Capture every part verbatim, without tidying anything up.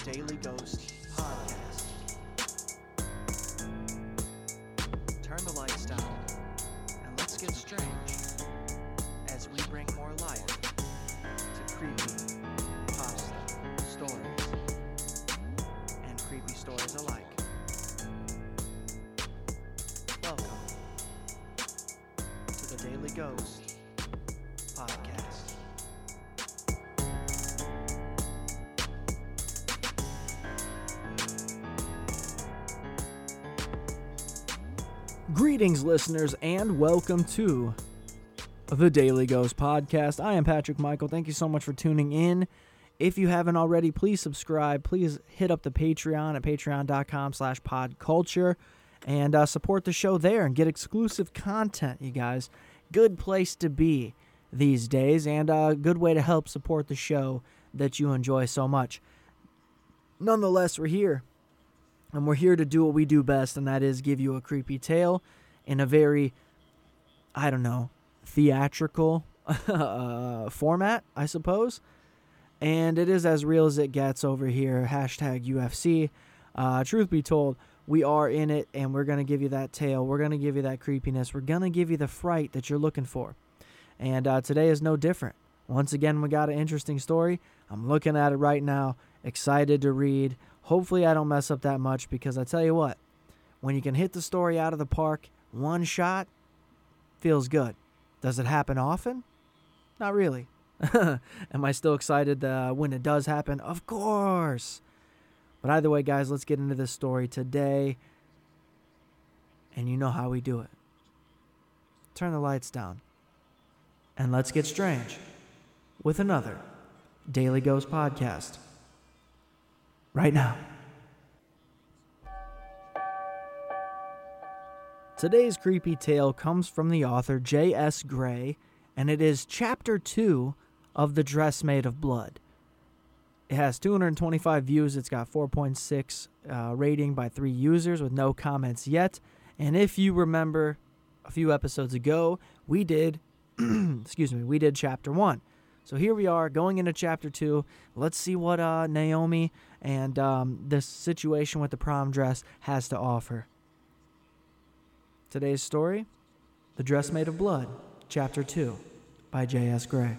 Daily Ghost podcast. Turn the lights down and let's get strange as we bring more life to creepy pasta stories and creepy stories alike. Welcome to the Daily Ghost podcast. Greetings, listeners, and welcome to the Daily Ghost podcast. I am Patrick Michael. Thank you so much for tuning in. If you haven't already, please subscribe. Please hit up the Patreon at patreon.com slash podculture and uh, support the show there and get exclusive content, you guys. Good place to be these days and a uh, good way to help support the show that you enjoy so much. Nonetheless, we're here. And we're here to do what we do best, and that is give you a creepy tale in a very, I don't know, theatrical uh, format, I suppose. And it is as real as it gets over here, hashtag U F C. Uh, truth be told, we are in it, and we're going to give you that tale. We're going to give you that creepiness. We're going to give you the fright that you're looking for. And uh, today is no different. Once again, we got an interesting story. I'm looking at it right now, excited to read. Hopefully I don't mess up that much because I tell you what, when you can hit the story out of the park, one shot, feels good. Does it happen often? Not really. Am I still excited uh, when it does happen? Of course. But either way, guys, let's get into this story today. And you know how we do it. Turn the lights down. And let's get strange with another Daily Ghost podcast. Right now. Today's creepy tale comes from the author J S Gray, and it is Chapter two of The Dress Made of Blood. It has two hundred twenty-five views. It's got four point six uh, rating by three users with no comments yet. And if you remember a few episodes ago, we did, excuse me, we did Chapter one. So here we are going into Chapter two. Let's see what uh, Naomi and um, this situation with the prom dress has to offer. Today's story, The Dress Made of Blood, Chapter two, by J S Gray.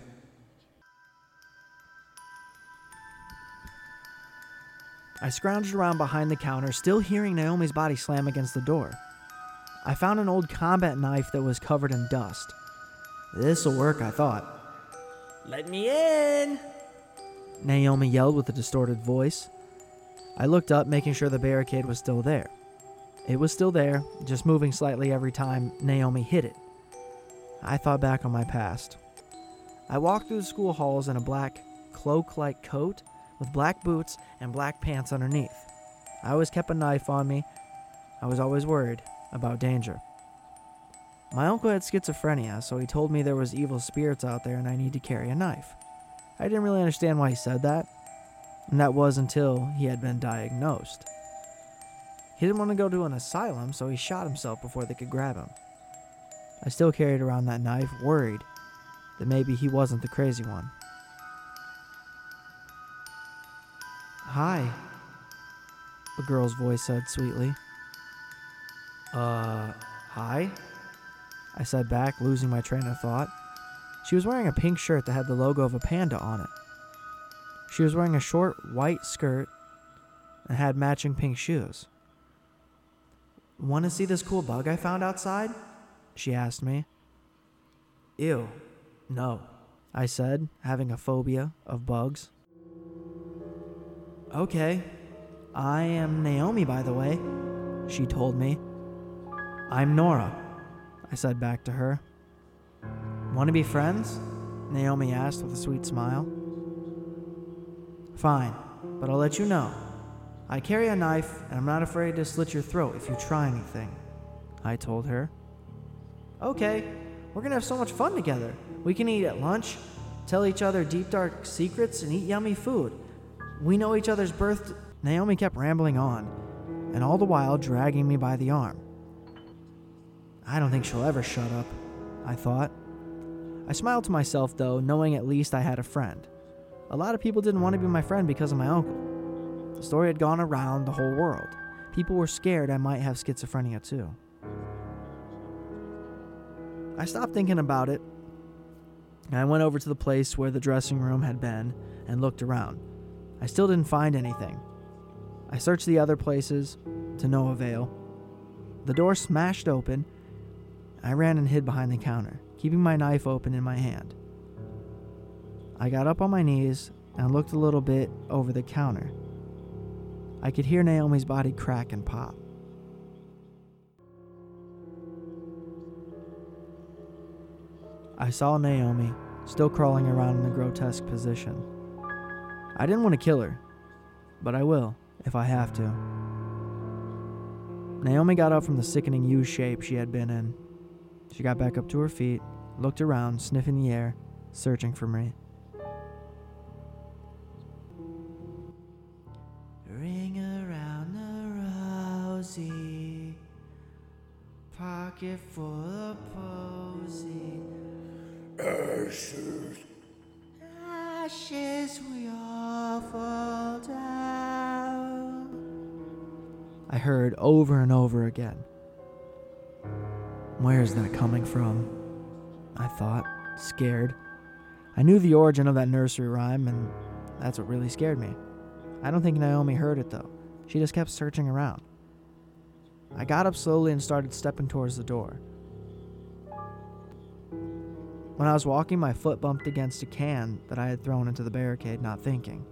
I scrounged around behind the counter, still hearing Naomi's body slam against the door. I found an old combat knife that was covered in dust. This'll work, I thought. "Let me in!" Naomi yelled with a distorted voice. I looked up, making sure the barricade was still there. It was still there, just moving slightly every time Naomi hit it. I thought back on my past. I walked through the school halls in a black, cloak-like coat with black boots and black pants underneath. I always kept a knife on me. I was always worried about danger. My uncle had schizophrenia, so he told me there was evil spirits out there and I need to carry a knife. I didn't really understand why he said that, and that was until he had been diagnosed. He didn't want to go to an asylum, so he shot himself before they could grab him. I still carried around that knife, worried that maybe he wasn't the crazy one. "Hi," a girl's voice said sweetly. Uh, hi? I said back, losing my train of thought. She was wearing a pink shirt that had the logo of a panda on it. She was wearing a short white skirt and had matching pink shoes. "Want to see this cool bug I found outside?" she asked me. "Ew, no," I said, having a phobia of bugs. "Okay, I am Naomi, by the way," she told me. "I'm Nora," I said back to her. "Want to be friends?" Naomi asked with a sweet smile. "Fine, but I'll let you know. I carry a knife, and I'm not afraid to slit your throat if you try anything," I told her. "Okay, we're going to have so much fun together. We can eat at lunch, tell each other deep dark secrets, and eat yummy food. We know each other's birth..." Naomi kept rambling on, and all the while dragging me by the arm. I don't think she'll ever shut up, I thought. I smiled to myself, though, knowing at least I had a friend. A lot of people didn't want to be my friend because of my uncle. The story had gone around the whole world. People were scared I might have schizophrenia too. I stopped thinking about it, and I went over to the place where the dressing room had been and looked around. I still didn't find anything. I searched the other places, to no avail. The door smashed open. I ran and hid behind the counter, keeping my knife open in my hand. I got up on my knees and looked a little bit over the counter. I could hear Naomi's body crack and pop. I saw Naomi still crawling around in a grotesque position. I didn't want to kill her, but I will if I have to. Naomi got up from the sickening U shape she had been in. She got back up to her feet, looked around, sniffing the air, searching for me. Ring around the rosy, pocket full of posy. Ashes, ashes, we all fall down. I heard over and over again. Where is that coming from? I thought, scared. I knew the origin of that nursery rhyme, and that's what really scared me. I don't think Naomi heard it, though. She just kept searching around. I got up slowly and started stepping towards the door. When I was walking, my foot bumped against a can that I had thrown into the barricade, not thinking.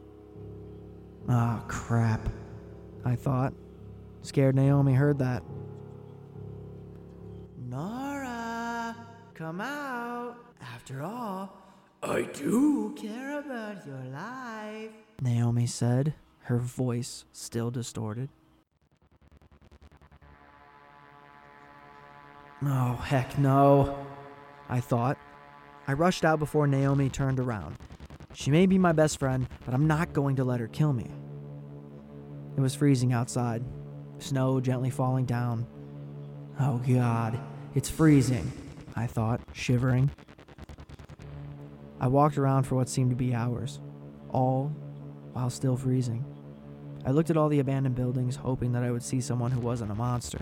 Oh, crap, I thought. Scared Naomi heard that. Nora, come out. After all, I do care about your life, Naomi said, her voice still distorted. Oh, heck no, I thought. I rushed out before Naomi turned around. She may be my best friend, but I'm not going to let her kill me. It was freezing outside, snow gently falling down. Oh God, it's freezing, I thought, shivering. I walked around for what seemed to be hours, all while still freezing. I looked at all the abandoned buildings, hoping that I would see someone who wasn't a monster.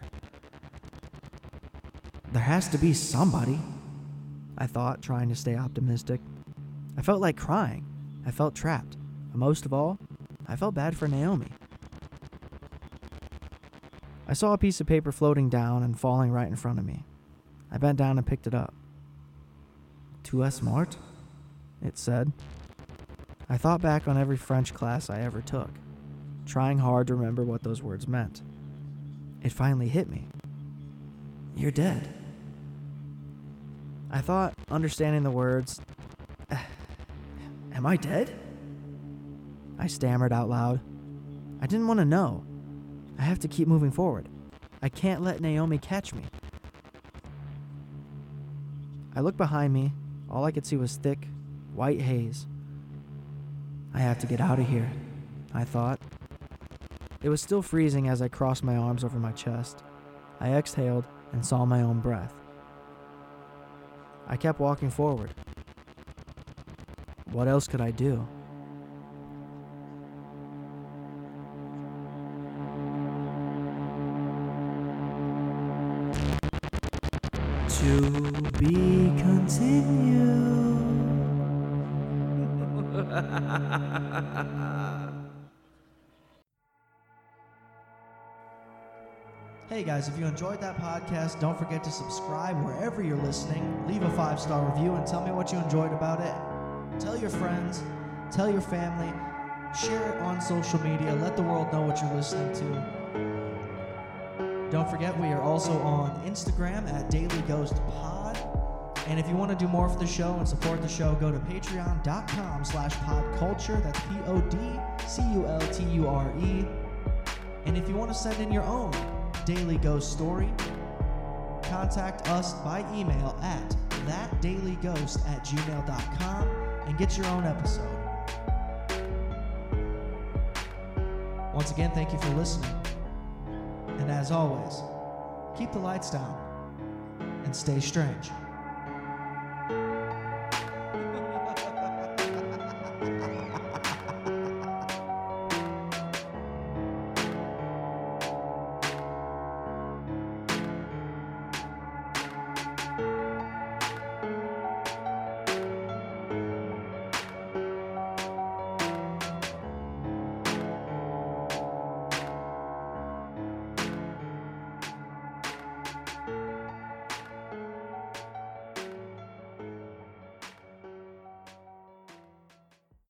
There has to be somebody, I thought, trying to stay optimistic. I felt like crying. I felt trapped. But most of all, I felt bad for Naomi. I saw a piece of paper floating down and falling right in front of me. I bent down and picked it up. Tu es mort? It said. I thought back on every French class I ever took, trying hard to remember what those words meant. It finally hit me. You're dead. I thought, understanding the words, am I dead? I stammered out loud. I didn't want to know. I have to keep moving forward. I can't let Naomi catch me. I looked behind me. All I could see was thick, white haze. I have to get out of here, I thought. It was still freezing as I crossed my arms over my chest. I exhaled and saw my own breath. I kept walking forward. What else could I do? To be continued. Hey guys, if you enjoyed that podcast, don't forget to subscribe wherever you're listening. Leave a five-star review and tell me what you enjoyed about it. Tell your friends, tell your family, share it on social media. Let the world know what you're listening to. Don't forget, we are also on Instagram at Daily Ghost Pod. And if you want to do more for the show and support the show, go to patreon.com slash podculture. That's P O D C U L T U R E. And if you want to send in your own Daily Ghost story, contact us by email at thatdailyghost at gmail dot com and get your own episode. Once again, thank you for listening. And as always, keep the lights down and stay strange.